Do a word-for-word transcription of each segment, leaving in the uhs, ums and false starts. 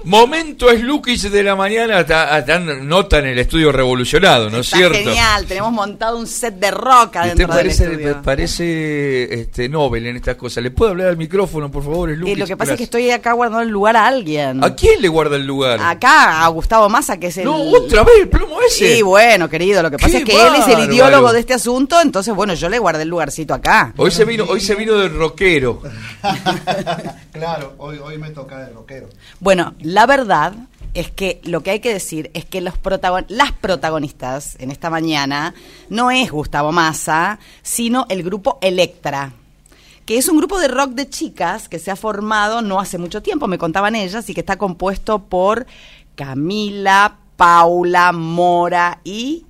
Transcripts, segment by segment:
Momento es Lukis de la mañana, hasta, hasta nota en el estudio revolucionado, ¿no es Está cierto? Genial, tenemos montado un set de rock adentro del parece, estudio. Parece este, Nobel en estas cosas. ¿Le puedo hablar al micrófono, por favor? Es Lukis. Eh, lo que pasa es que estoy acá guardando el lugar a alguien. ¿A quién le guarda el lugar? Acá, a Gustavo Massa, que es el... No, otra vez el plomo ese. Sí, bueno, querido, lo que pasa es que él es el ideólogo de este asunto, entonces, bueno, yo le guardé el lugarcito acá. Hoy se vino, hoy se vino del rockero. Claro, hoy, hoy me toca de rockero. Bueno, la verdad es que lo que hay que decir es que los protagon- las protagonistas en esta mañana no es Gustavo Massa, sino el grupo Electra, que es un grupo de rock de chicas que se ha formado no hace mucho tiempo, me contaban ellas, y que está compuesto por Camila, Paula, Mora y...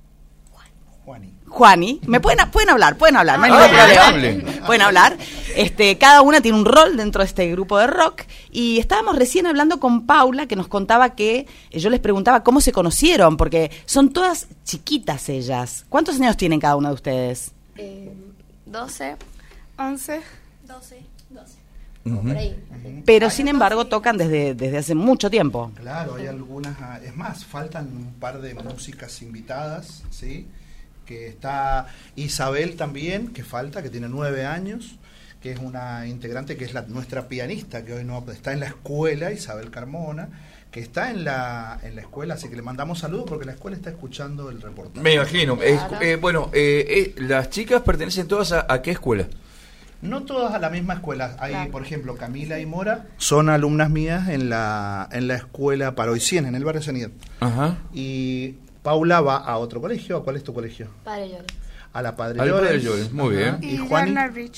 Juani. Juani, me pueden, pueden hablar, pueden hablar, no hay Ah, ningún problema. hable. Pueden hablar. Este, cada una tiene un rol dentro de este grupo de rock y estábamos recién hablando con Paula, que nos contaba que eh, yo les preguntaba cómo se conocieron, porque son todas chiquitas ellas. ¿Cuántos años tienen cada una de ustedes? Eh, doce, once, doce, doce. Uh-huh. Por ahí. Pero sin embargo tocan desde, desde hace mucho tiempo. Claro, hay algunas, ah, es más, faltan un par de músicas invitadas, ¿sí? Que está Isabel también, que falta, que tiene nueve años, que es una integrante, que es la, nuestra pianista, que hoy no está en la escuela, Isabel Carmona, que está en la en la escuela, así que le mandamos saludos porque la escuela está escuchando el reportaje. Me imagino. Es, eh, bueno, eh, eh, las chicas pertenecen todas a, ¿a qué escuela? No todas a la misma escuela. Hay, Claro. por ejemplo, Camila y Mora son alumnas mías en la en la escuela Paroicien, en el barrio Sanidad. Ajá. Y Paula va a otro colegio. ¿A cuál es tu colegio? Padre Llores. A la Padre Al Llorens. Padre Llorens, muy Ajá. bien. ¿Y Juani?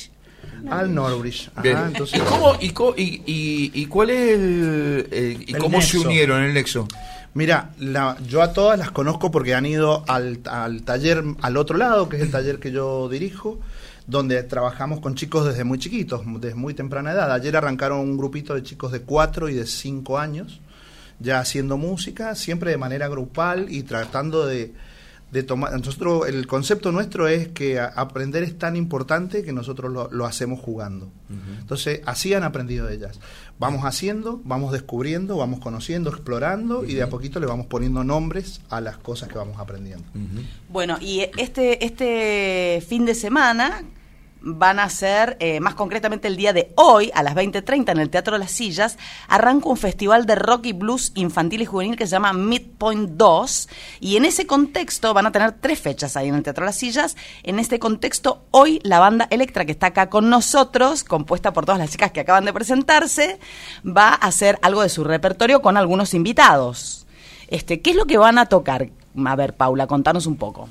Al Norwich. Ajá, Bien. entonces, ¿Y, cómo, y, co- y, y, y cuál es el, el- y El cómo se nexo. unieron el nexo? Mira, la, yo a todas las conozco porque han ido al, al taller al otro lado, que es el taller que yo dirijo, donde trabajamos con chicos desde muy chiquitos, desde muy temprana edad. Ayer arrancaron un grupito de chicos de cuatro y de cinco años, ya haciendo música, siempre de manera grupal y tratando de, de tomar... Nosotros, el concepto nuestro es que a, aprender es tan importante que nosotros lo, lo hacemos jugando. Uh-huh. Entonces, así han aprendido ellas. Vamos haciendo, vamos descubriendo, vamos conociendo, explorando, uh-huh. y de a poquito le vamos poniendo nombres a las cosas que vamos aprendiendo. Uh-huh. Bueno, y este, este fin de semana van a ser, eh, más concretamente el día de hoy, a las veinte treinta, en el Teatro Las Sillas, arranca un festival de rock y blues infantil y juvenil que se llama Midpoint dos, y en ese contexto van a tener tres fechas ahí en el Teatro Las Sillas. En este contexto, hoy la banda Electra, que está acá con nosotros, compuesta por todas las chicas que acaban de presentarse, va a hacer algo de su repertorio con algunos invitados. Este, ¿qué es lo que van a tocar? A ver, Paula, contanos un poco.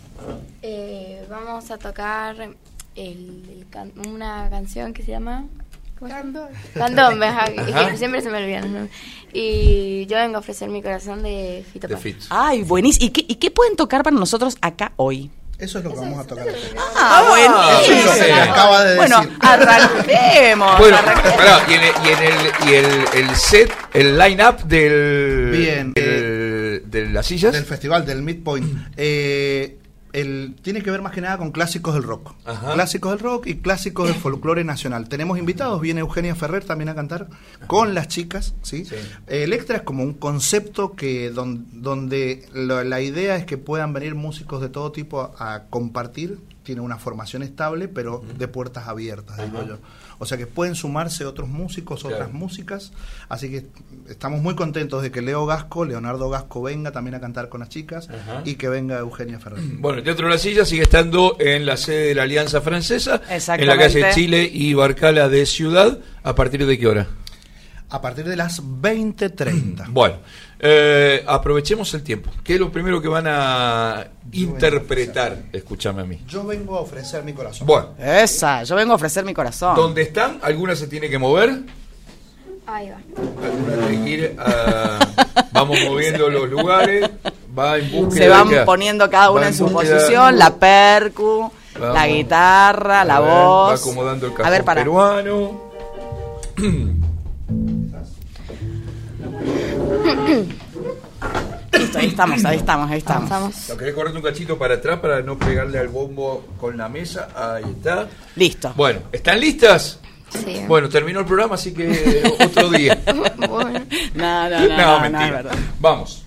Eh, vamos a tocar el, el can- una canción que se llama... Candón. Candón, ajá, que siempre se me olvidan los nombres. Y yo vengo a ofrecer mi corazón de Fito De Páez. Fito. Ay, buenísimo. ¿Y qué, ¿Y qué pueden tocar para nosotros acá hoy? Eso es lo que vamos a tocar. Ah, Eso es lo que buenísimo. acaba de Bueno, decir. arranquemos. Bueno, arranquemos. pará, y, en el, y, en el, y el, el set, el line-up del, Bien, del- de las sillas. Del festival, del Midpoint. Eh, el, tiene que ver más que nada con clásicos del rock. Ajá. Clásicos del rock y clásicos del folclore nacional. Tenemos invitados, viene Eugenia Ferrer también a cantar con las chicas, ¿sí? Sí. Eh, Electra es como un concepto que don, donde lo- la idea es que puedan venir músicos de todo tipo a, a compartir. Tiene una formación estable, pero uh-huh. de puertas abiertas, digo Ajá. yo. O sea que pueden sumarse otros músicos, otras Claro. músicas. Así que estamos muy contentos de que Leo Gasco, Leonardo Gasco, venga también a cantar con las chicas. Ajá. Y que venga Eugenia Ferrer. Bueno, el Teatro de las Sillas sigue estando en la sede de la Alianza Francesa, en la Exactamente. calle Chile y Barcala de Ciudad. ¿A partir de qué hora? A partir de las veinte treinta. Bueno, eh, aprovechemos el tiempo. ¿Qué es lo primero que van a interpretar? Escúchame a mí. Yo vengo a ofrecer mi corazón. Bueno, Esa, yo vengo a ofrecer mi corazón. ¿dónde están? ¿Alguna se tiene que mover? Ahí va. ¿Alguna tiene que ir a- Vamos moviendo los lugares. Va en búsqueda Se van de qué? poniendo cada una Va en su búsqueda- posición, la percu, Vamos. la guitarra, la A ver, voz. Va acomodando el A cajón ver, para. peruano. Listo, ahí estamos, ahí estamos, ahí estamos. Vamos. ¿Lo querés correr un cachito para atrás para no pegarle al bombo con la mesa? Ahí está. Listo. Bueno, ¿están listas? Sí. Bueno, terminó el programa, así que otro día. Bueno. No, no, no, No, no, mentira. no, es verdad. Vamos.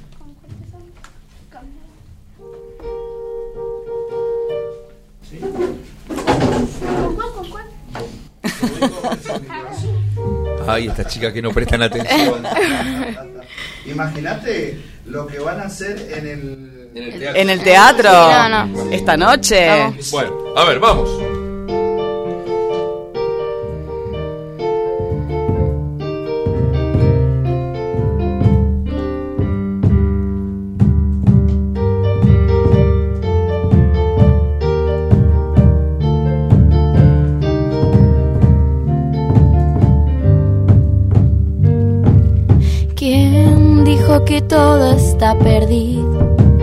Ay, estas chicas que no prestan atención. Imagínate lo que van a hacer en el... En el teatro. En el teatro. No, no. Esta noche. Vamos. Bueno, a ver, vamos. ¿Quién dijo que todo está perdido?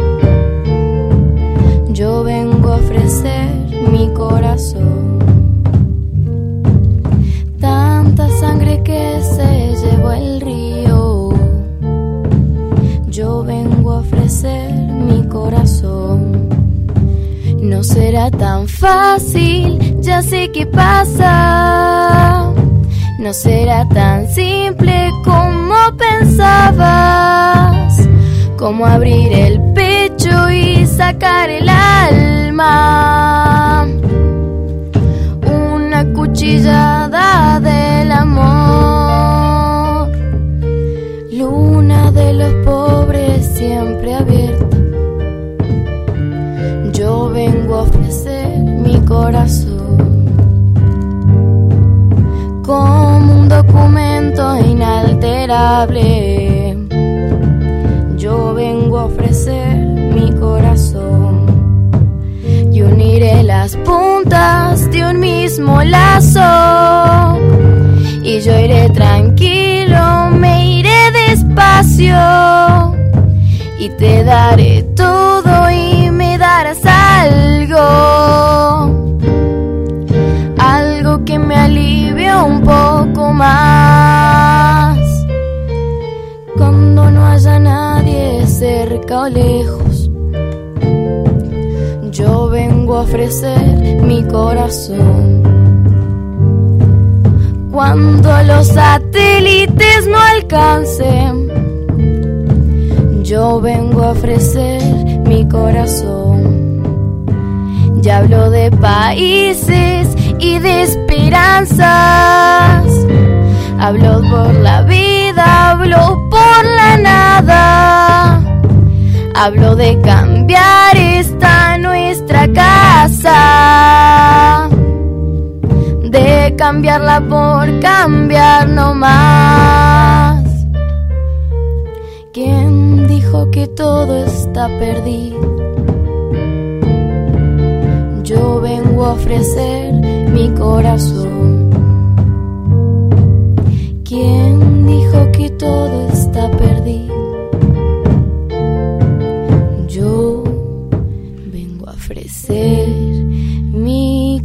Yo vengo a ofrecer mi corazón. Tanta sangre que se llevó el río. Yo vengo a ofrecer mi corazón. No será tan fácil, ya sé qué pasa. No será tan simple como pensabas, como abrir el pecho y sacar el alma. Una cuchillada del amor, luna de los pobres siempre abierta. Yo vengo a ofrecer mi corazón como un documento inalterable. Yo vengo a ofrecer mi corazón y uniré las puntas de un mismo lazo. Y yo iré tranquilo, me iré despacio y te daré todo y me darás algo. Algo que me alivie un poco más. Cuando no haya nadie cerca o lejos, yo vengo a ofrecer mi corazón. Cuando los satélites no alcancen, yo vengo a ofrecer mi corazón. Ya hablo de países y de esperanzas. Hablo por la vida, hablo por la nada. Hablo de cambiar esta nuestra casa, de cambiarla por cambiar no más. ¿Quién dijo que todo está perdido? Yo vengo a ofrecer mi corazón. ¿Quién dijo que todo está perdido? Yo vengo a ofrecer mi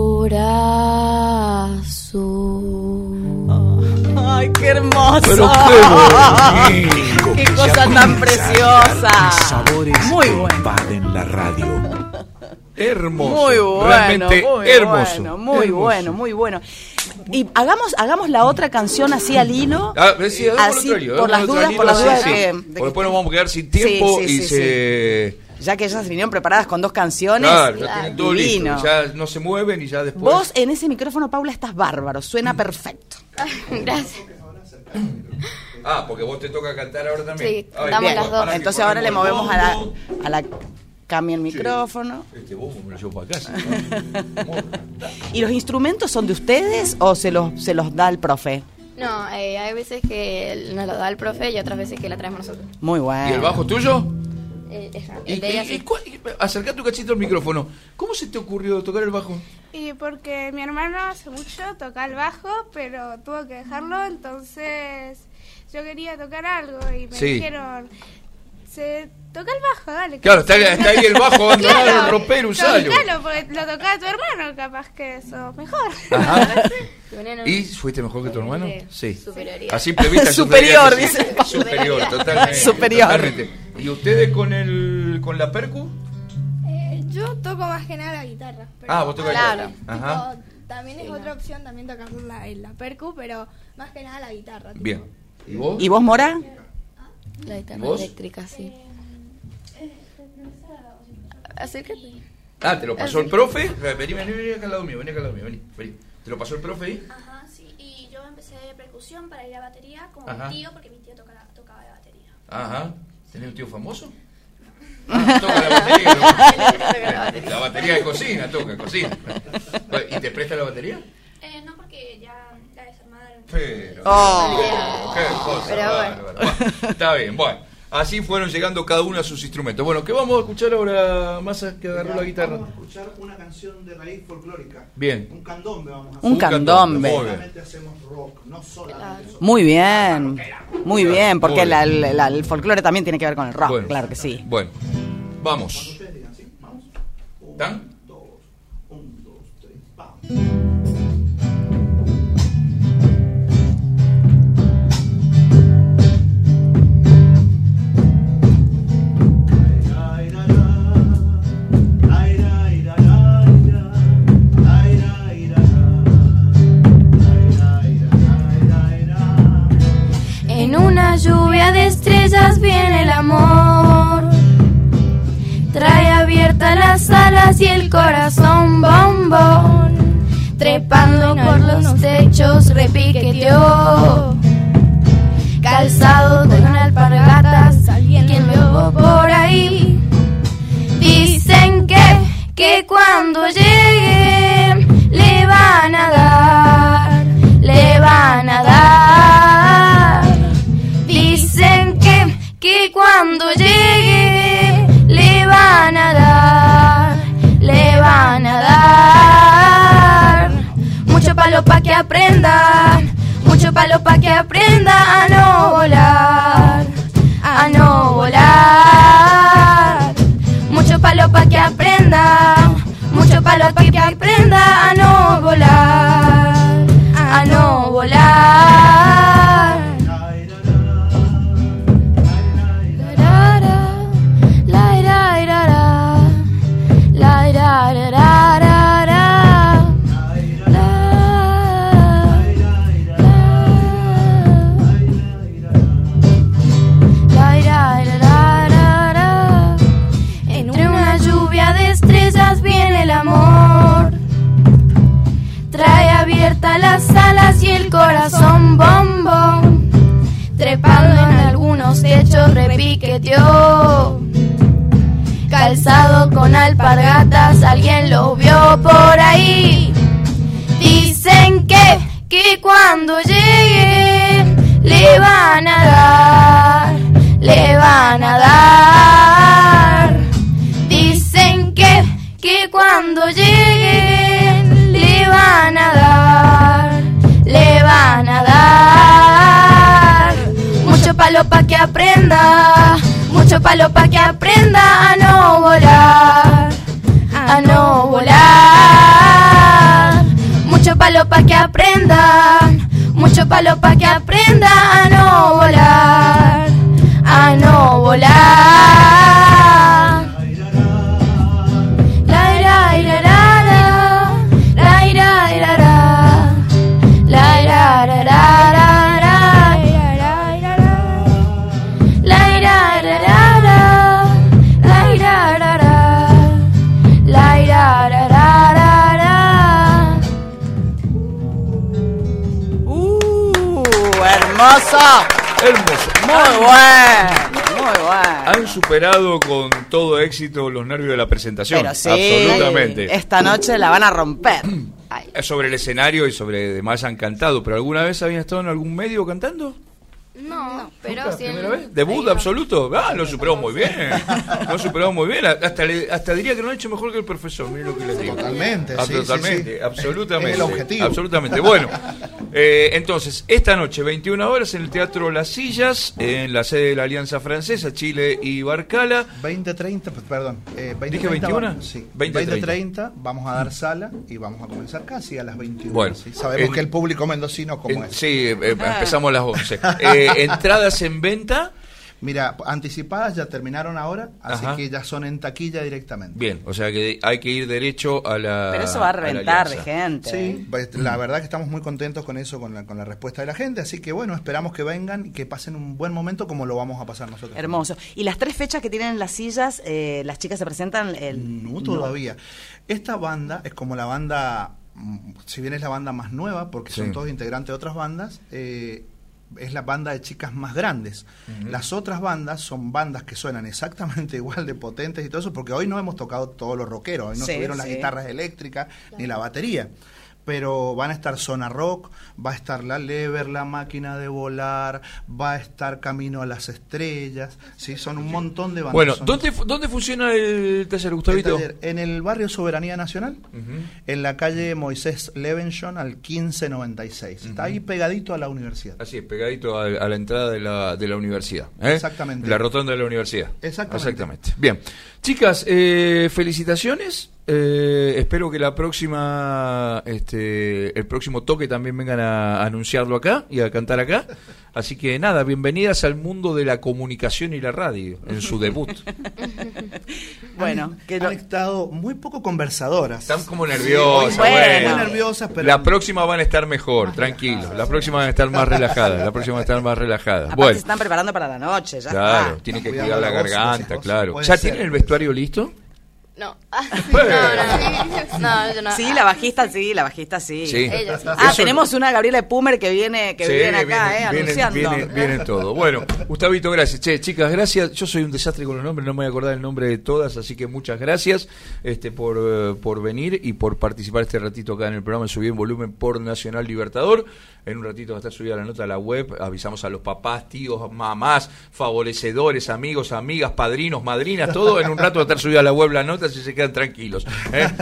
corazón. Ay, qué hermoso. Pero qué bonito. Qué cosa tan preciosa. Sabores Muy que bueno. invaden la radio. Hermoso. Muy bueno, Realmente muy hermoso. bueno, muy Hermoso. bueno, muy bueno. Y hagamos, hagamos la otra canción así al hilo. Ah, sí, hagámoslo Así, otro lío, por las hagámoslo otro dudas, por las lío, dudas sí, de sí. que- de Porque que- después nos vamos a quedar sin tiempo Sí, sí, y sí, se... Ya que ellas vinieron preparadas con dos canciones. Claro, ya tienen todo divino. listo. Ya no se mueven y ya después... Vos en ese micrófono, Paula, estás bárbaro. Suena perfecto. Gracias. Ah, porque vos te toca cantar ahora también. Sí, Ay, cantamos bien. las dos. Para que Entonces ahora le ponemos movemos el a la, fondo. a la cambia el micrófono. Este vos me lo llevo para casa. ¿Y los instrumentos son de ustedes o se los, se los da el profe? No, eh, hay veces que nos lo da el profe y otras veces que la traemos nosotros. Muy bueno. ¿Y el bajo tuyo? Eh, esa, ¿Y, el de ella y- sí. y cuál- y- acercá tu cachito al micrófono. ¿Cómo se te ocurrió tocar el bajo? Y porque mi hermano hace mucho toca el bajo, pero tuvo que dejarlo, entonces yo quería tocar algo y me Sí. dijeron, se toca el bajo, dale. Claro, está, está ahí el bajo abandonado en el ropero, usalo. Tocalo, porque lo tocaba tu hermano, capaz que eso mejor. Ajá. Bueno, ¿Y fuiste mejor que tu hermano? Sí. Superioridad. A simple vista yo Superior, te diría que sí. dice. Superior, totalmente. Superior. Totalmente. ¿Y ustedes con el con la percu? Eh, yo toco más que nada la guitarra. pero- Ah, vos tocas Claro. la Ajá. Tipo, también es otra opción también tocar la, la percu, pero más que nada la guitarra. Tipo. Bien. ¿Y vos? ¿Y vos, Mora? La guitarra ¿Vos? eléctrica, sí. Acércate. Ah, ¿te lo pasó el profe? Vení, vení, vení acá al lado mío, vení acá al lado mío, vení, vení. ¿Te lo pasó el profe ahí? Ajá, sí. Y yo empecé percusión para ir a batería como Ajá. mi tío, porque mi tío toca la, tocaba la batería. Ajá. ¿Tenés un tío famoso? Ah, toca la batería, ¿no? La batería de cocina, toca, cocina. ¿Y te presta la batería? Eh, no, porque ya la desarmaron. Pero, Oh. qué cosa Pero bárbara. Bueno, está bien, bueno. Así fueron llegando cada uno a sus instrumentos. Bueno, ¿qué vamos a escuchar ahora, Massa, que agarró la guitarra? Vamos a escuchar una canción de raíz folclórica. Bien. Un candombe vamos a hacer. Un candombe. Muy bien. Solamente hacemos rock, no solamente rock. Muy bien, muy bien, porque Muy la- bien. la- el folclore también tiene que ver con el rock, Bueno. claro que sí. Bueno, vamos. Ustedes digan, ¿sí? Vamos. Un, ¿Tan? dos, un, dos, tres, vamos. En una lluvia de estrellas viene el amor. Trae abiertas las alas y el corazón bombón. Trepando por los techos repiqueteó. Calzado de una alpargatas, alguien lo vio por ahí. Dicen que, que cuando llegue le van a dar, le van a dar. Dicen que, que cuando llegue le van a dar, le van a dar. Mucho palo pa' que aprenda, mucho palo pa' que aprenda a no volar, a no volar. Mucho palo pa' que aprenda, mucho palo pa' que aprenda a no volar, a no volar. La ira, ira, ra. La ira, ira, ra, ra, ra. La, la ira, ira, ra, ra, ra. Entre una lluvia de estrellas viene el amor. Trae abiertas las alas y el corazón bombón. Trepando en algunos techos repiqueteó. Calzado con alpargatas, alguien lo vio por ahí. Dicen que, que cuando llegue le van a dar, le van a dar. Dicen que, que cuando llegue le van a dar, le van a dar. Mucho palo pa' que aprenda, mucho palo pa' que aprenda a no volar, a no volar. Mucho palo pa' que aprenda, mucho palo pa' que aprenda a no volar, a no volar. La ira, ira, ra, ra. La ira, ira, ra. La ira, ra, ra, ra, ra. La ira, ra, ra, ra. La ira, ra, ra. La ira, ra, ra, ra, ra. ¡Uh! ¡Hermoso! Hermoso. Muy bueno, muy bueno. Han superado con todo éxito los nervios de la presentación. Pero sí, Absolutamente. esta noche la van a romper. Ay. Sobre el escenario y sobre demás han cantado, pero ¿alguna vez habían estado en algún medio cantando? No, pero ¿Nunca? sí. ¿Primera vez? ¿Debut absoluto? Ah, lo superó muy bien. Lo superó muy bien. Hasta, le- hasta diría que lo han hecho mejor que el profesor. Miren lo que les digo. Totalmente, Ah, sí, Totalmente, sí, sí. absolutamente. Es el objetivo. Absolutamente. Bueno, eh, entonces, esta noche, veintiuna horas, en el Teatro Las Sillas, en la sede de la Alianza Francesa, Chile y Barcala. veinte treinta, perdón. Eh, veinte, ¿Dije treinta, veintiuna? va- Sí. veinte, veinte treinta, vamos a dar sala y vamos a comenzar casi a las veintiuna. Bueno, ¿sí? Sabemos en- que el público mendocino como En- es. sí, eh, empezamos a las once. Eh, entradas en venta Mira, anticipadas ya terminaron ahora, así Ajá. que ya son en taquilla directamente. Bien, o sea que hay que ir derecho a la. Pero eso va a reventar de gente. Sí, pues, la verdad que estamos muy contentos con eso, con la, con la respuesta de la gente, así que bueno, esperamos que vengan y que pasen un buen momento como lo vamos a pasar nosotros. Hermoso. ¿Y las tres fechas que tienen las sillas, eh, las chicas se presentan? El... No, todavía. Esta banda es como la banda, si bien es la banda más nueva, porque Sí. son todos integrantes de otras bandas, eh, es la banda de chicas más grandes. Uh-huh. Las otras bandas son bandas que suenan exactamente igual de potentes y todo eso, porque hoy no hemos tocado todos los rockeros, hoy no sí, tuvieron sí. las guitarras eléctricas claro. ni la batería. Pero van a estar Zona Rock, va a estar La Lever, La Máquina de Volar, va a estar Camino a las Estrellas, sí, son un montón de bandas. Bueno, son... ¿dónde, ¿dónde funciona el taller, Gustavito? El taller, en el barrio Soberanía Nacional, uh-huh. en la calle Moisés Levenson al quince noventa y seis. Uh-huh. Está ahí pegadito a la universidad. Así es, pegadito a, a la entrada de la, de la universidad. ¿eh? Exactamente. La rotonda de la universidad. Exactamente. Exactamente. Bien. Chicas, eh, felicitaciones. Eh, espero que la próxima, este, el próximo toque también vengan a anunciarlo acá y a cantar acá. Así que nada, bienvenidas al mundo de la comunicación y la radio en su debut. Bueno, han, que han lo... estado muy poco conversadoras. Están como nerviosas. Sí, bueno. bueno. Muy nerviosas, pero la próxima van a estar mejor, tranquilos. La próxima van a estar más relajadas. La próxima van a estar más relajadas. Aparte Bueno, se están preparando para la noche, ya claro, está. tienen que Cuidando cuidar la la voz, garganta, voz, claro. puede ¿Ya ser. tienen el vestuario listo? No. Bueno. no, no, no, yo no. Sí, la bajista sí, la bajista sí. Sí. Ella sí. Ah, Eso- tenemos una Gabriela Pumer que viene que Sí, viene acá, viene- eh, viene- anunciando. Viene, viene todo. Bueno, Gustavito, gracias. Che, chicas, gracias. Yo soy un desastre con los nombres, no me voy a acordar el nombre de todas, así que muchas gracias este, por, eh, por venir y por participar este ratito acá en el programa Subí en Volumen por Nacional Libertador. En un ratito va a estar subida la nota a la web. Avisamos a los papás, tíos, mamás, favorecedores, amigos, amigas, padrinos, madrinas, todo. En un rato va a estar subida a la web la nota, si se quedan tranquilos. ¿eh?